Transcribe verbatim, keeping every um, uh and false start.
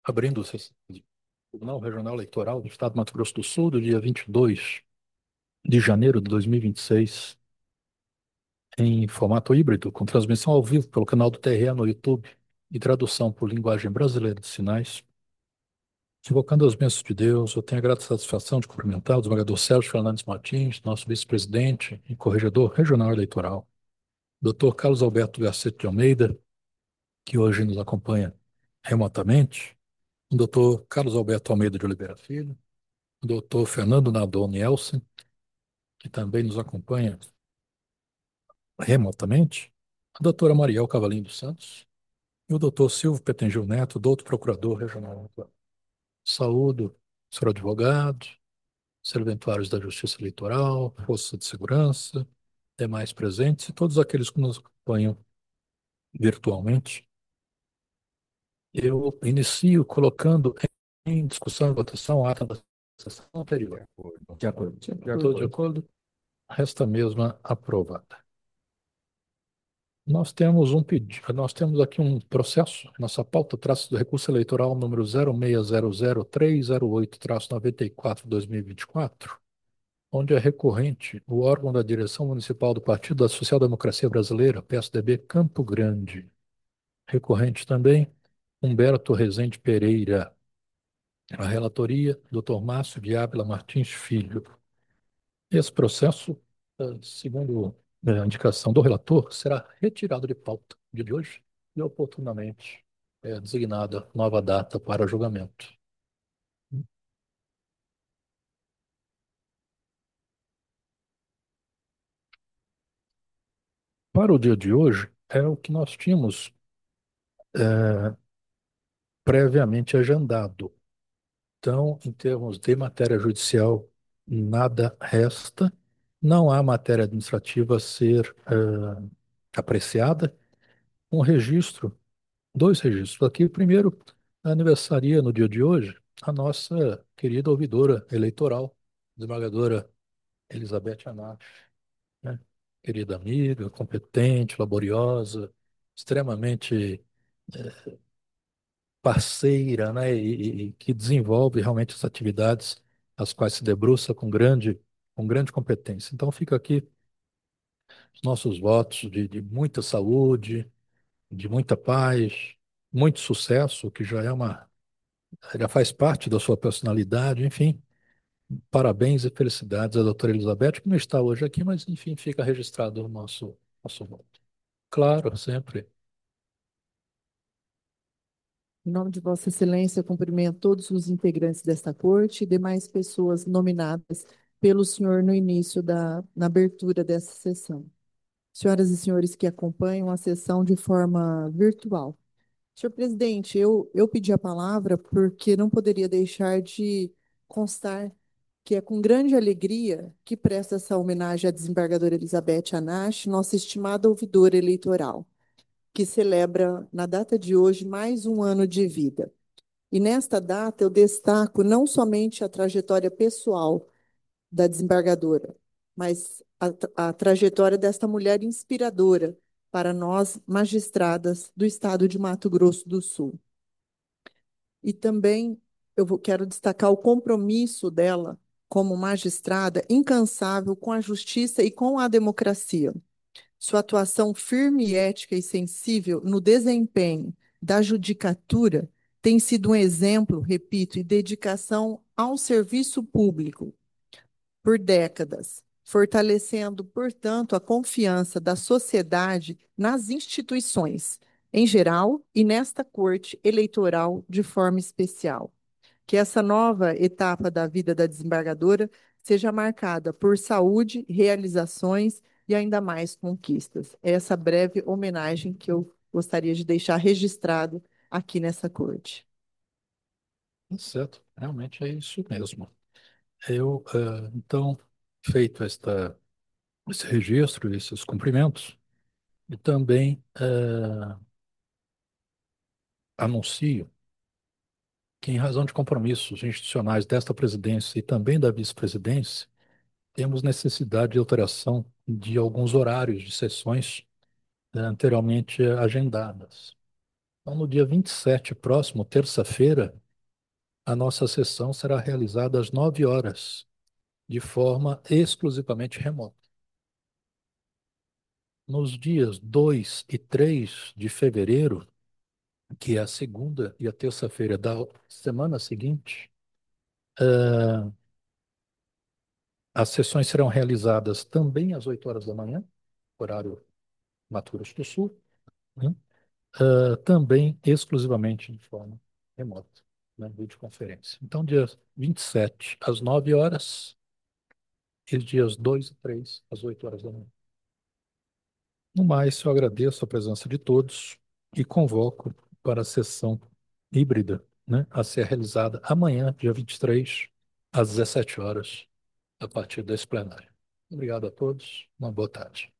Abrindo a sessão do Tribunal Regional Eleitoral do Estado do Mato Grosso do Sul, do dia vinte e dois de janeiro de dois mil e vinte e seis, em formato híbrido, com transmissão ao vivo pelo canal do T R E no YouTube e tradução por linguagem brasileira de sinais. Invocando as bênçãos de Deus, eu tenho a grata satisfação de cumprimentar o desembargador Sérgio Fernandes Martins, nosso vice-presidente e corregedor regional eleitoral, doutor Carlos Alberto Garcete de Almeida, que hoje nos acompanha remotamente, o doutor Carlos Alberto Almeida de Oliveira Filho, o doutor Fernando Nadon Nielsen, que também nos acompanha remotamente, a doutora Mariel Cavalinho dos Santos e o doutor Silvio Petengil Neto, doutor procurador regional. Saúdo, senhor advogado, serventuários da Justiça Eleitoral, Força de Segurança, demais presentes e todos aqueles que nos acompanham virtualmente. Eu inicio colocando em discussão e votação a ata da sessão anterior. De acordo. De acordo, de acordo. Resta a mesma aprovada. Nós temos um pedido, nós temos aqui um processo, nossa pauta traço do recurso eleitoral número zero seis zero zero três zero oito noventa e quatro dois mil e vinte e quatro, onde é recorrente o órgão da direção municipal do Partido da Social Democracia Brasileira, P S D B Campo Grande. Recorrente também Humberto Rezende Pereira. A relatoria, doutor Márcio de Ávila Martins Filho. Esse processo, eh, segundo eh, a indicação do relator, será retirado de pauta no dia de hoje e oportunamente eh, designada nova data para julgamento. Para o dia de hoje, é o que nós tínhamos eh, previamente agendado. Então, em termos de matéria judicial, nada resta. Não há matéria administrativa a ser eh, apreciada. Um registro, dois registros aqui. O primeiro, aniversaria no dia de hoje a nossa querida ouvidora eleitoral, desembargadora Elizabeth Anache, né? Querida amiga, competente, laboriosa, extremamente parceira, né? E, e que desenvolve realmente as atividades as quais se debruça com grande, com grande competência. Então, fica aqui os nossos votos de, de muita saúde, de muita paz, muito sucesso, que já é uma já faz parte da sua personalidade, enfim. Parabéns e felicidades à doutora Elizabeth, que não está hoje aqui, mas enfim, fica registrado o nosso, nosso voto. Claro, sempre. Em nome de Vossa Excelência, cumprimento todos os integrantes desta corte e demais pessoas nominadas pelo senhor no início da, na abertura dessa sessão. Senhoras e senhores que acompanham a sessão de forma virtual. Senhor presidente, eu, eu pedi a palavra porque não poderia deixar de constar que é com grande alegria que presta essa homenagem à desembargadora Elizabeth Anache, nossa estimada ouvidora eleitoral, que celebra, na data de hoje, mais um ano de vida. E nesta data eu destaco não somente a trajetória pessoal da desembargadora, mas a, tra- a trajetória desta mulher inspiradora para nós, magistradas do estado de Mato Grosso do Sul. E também eu vou- quero destacar o compromisso dela como magistrada incansável com a justiça e com a democracia. Sua atuação firme e ética e sensível no desempenho da judicatura tem sido um exemplo, repito, e dedicação ao serviço público por décadas, fortalecendo, portanto, a confiança da sociedade nas instituições, em geral, e nesta corte eleitoral de forma especial. Que essa nova etapa da vida da desembargadora seja marcada por saúde, realizações e ainda mais conquistas. É essa breve homenagem que eu gostaria de deixar registrado aqui nessa corte. Tá certo, realmente é isso mesmo. Eu, eh, então, feito esta, esse registro, esses cumprimentos, e também eh, anuncio que, em razão de compromissos institucionais desta presidência e também da vice-presidência, temos necessidade de alteração de alguns horários de sessões eh, anteriormente agendadas. Então, no dia vinte e sete, próximo, terça-feira, a nossa sessão será realizada às nove horas, de forma exclusivamente remota. Nos dias dois e três de fevereiro, que é a segunda e a terça-feira da semana seguinte, eh, as sessões serão realizadas também às oito horas da manhã, horário Mato Grosso do Sul, né? Eh, também exclusivamente de forma remota, na videoconferência. Então, dia vinte e sete às nove horas, e os dias dois e três às oito horas da manhã. No mais, eu agradeço a presença de todos e convoco para a sessão híbrida, né, a ser realizada amanhã, dia vinte e três, às dezessete horas, a partir desse plenário. Obrigado a todos, uma boa tarde.